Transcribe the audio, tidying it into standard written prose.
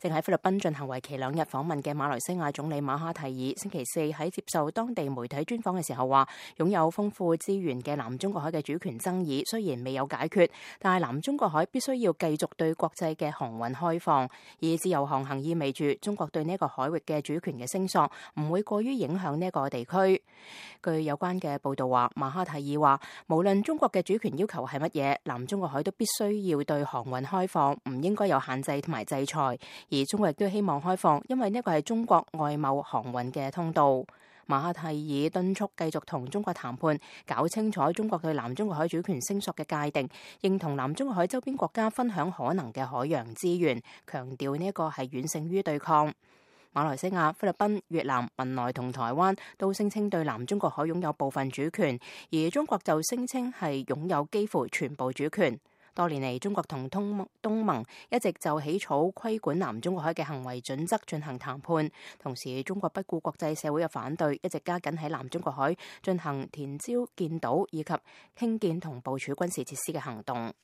正喺菲律賓進行為期2日訪問嘅馬來西亞總理馬哈蒂爾，星期四喺接受當地媒體專訪嘅時候話，擁有豐富資源嘅南中國海嘅主權爭議雖然未有解決，但係南中國海必須要繼續對國際嘅航運開放，而自由航行意味住中國對呢個海域嘅主權嘅聲索唔會過於影響呢個地區。據有關嘅報道話，馬哈蒂爾話，無論中國嘅主權要求係乜嘢，南中國海都必須要對航運開放，唔應該有限制同埋制裁。而中國亦都希望開放，因為呢個係中國外貿航運嘅通道。馬哈蒂爾敦促繼續同中國談判，搞清楚中國對南中國海主權聲索嘅界定，認同南中國海周邊國家分享可能嘅海洋資源，強調呢一個係遠勝於對抗。馬來西亞、菲律賓、越南、文萊同台灣都聲稱對南中國海擁有部分主權，而中國就聲稱係擁有幾乎全部主權。多年嚟，中國同東盟一直就起草規管南中國海嘅行為準則進行談判，同時中國不顧國際社會嘅反對，一直加緊喺南中國海進行填礁建島以及興建同部署軍事設施嘅行動。